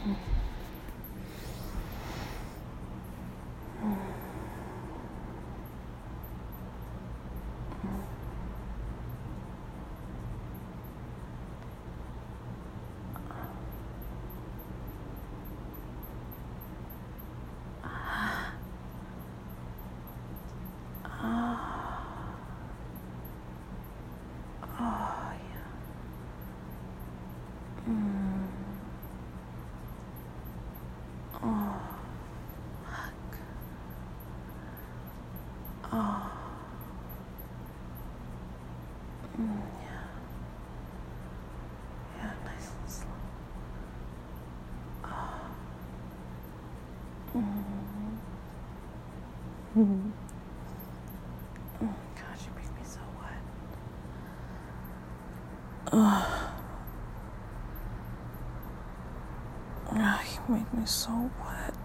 Yeah, nice and slow. Gosh, you make me so wet. You make me so wet.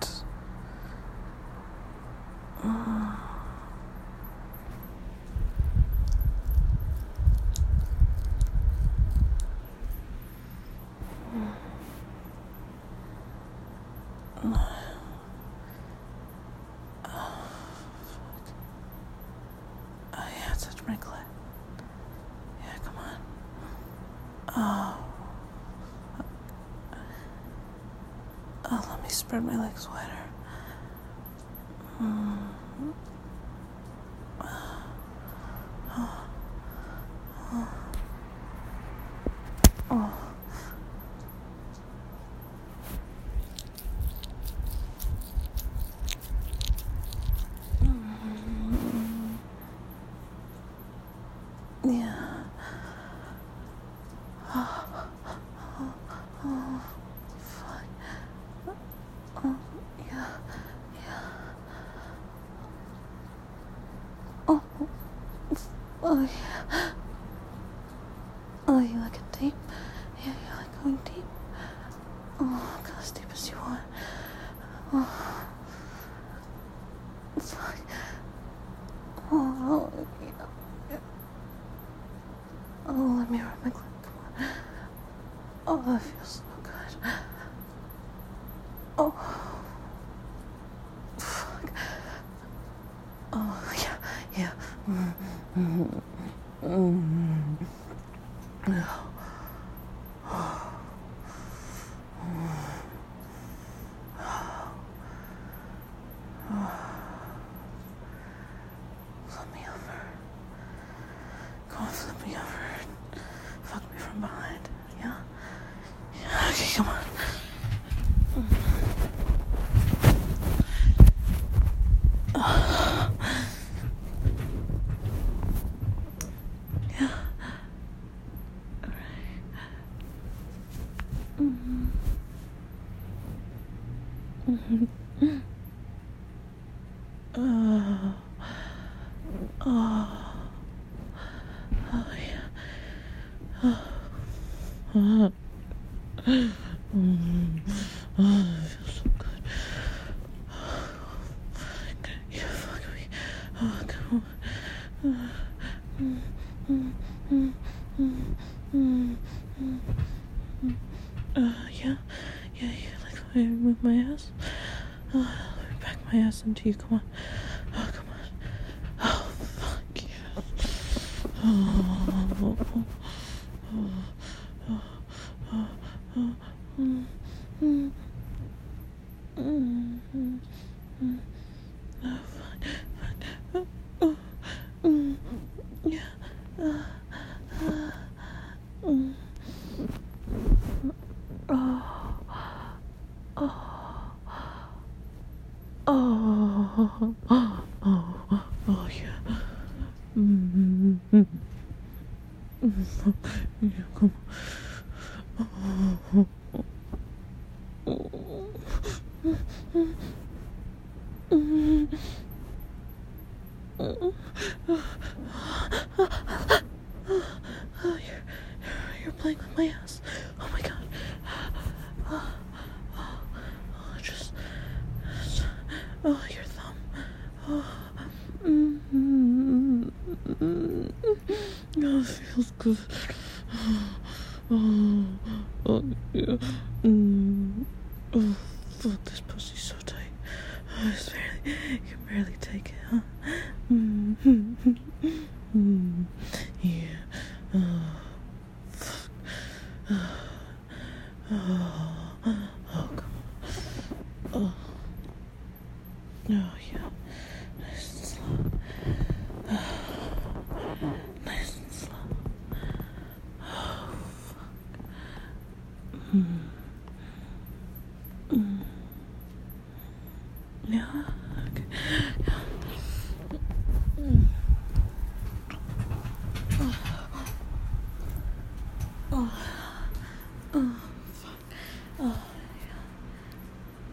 Yeah, touch my clit. Yeah, come on. Let me spread my legs wider. Yeah. Fuck. Yeah. Oh, yeah. Oh, you like it deep? Yeah, you like going deep? Oh, go as deep as you want. Oh. Fuck. Oh, yeah. Oh, let me rub my clit. Come on. Oh, that feels so good. Oh. Fuck. Oh, yeah. Flip me over. Go on, flip me over. Fuck me from behind. Yeah? Yeah, okay, come on. Yeah. It feels so good. Yeah, fuck me. Oh, come on. Yeah, like the way I move my ass. Let me back my ass into you, come on. Oh, come on. Oh, fuck yeah. Oh, yeah. Yeah, come on. You're playing with my ass. Oh my god. Your thumb. Oh, it feels good. Oh, yeah.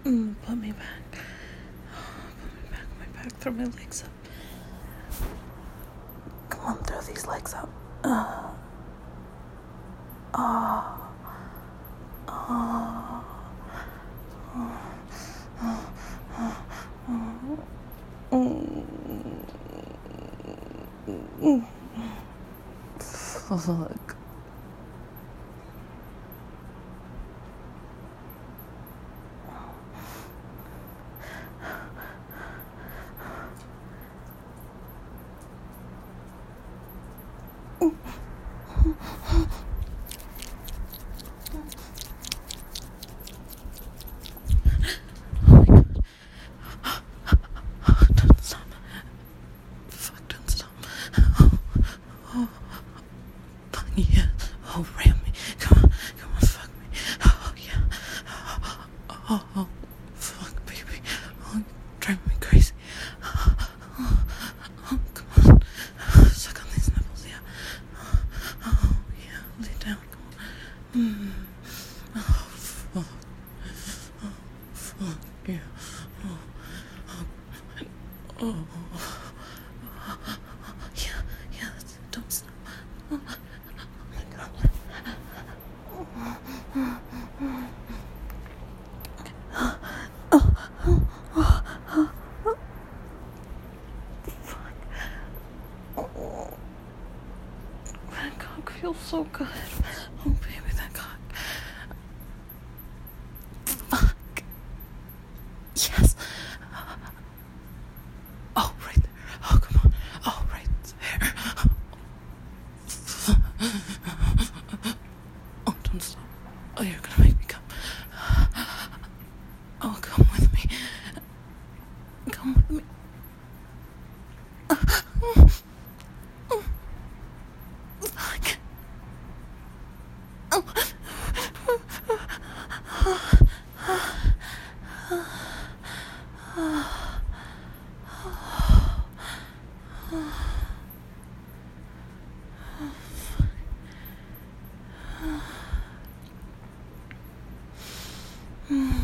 Put me back. Put me back on my back. Throw my legs up. Come on, throw these legs up. Fuck. Yeah. Oh, ram me. Come on, fuck me. Oh, yeah. Oh, fuck, baby. Oh, you're driving me crazy. Oh, come on. Suck on these nipples, yeah. Oh, yeah. Lay down, come on. Oh, fuck. Oh, fuck, yeah. Oh. Yeah, that's it. Don't stop. Oh my God. Fuck. That cock feels so good. Oh, baby, that cock. Fuck. Yes. Oh, right there. Oh, come on. Oh, right there. Oh, don't stop. Oh, you're gonna make me come. Oh, come with me. Come with me. Fuck. Oh.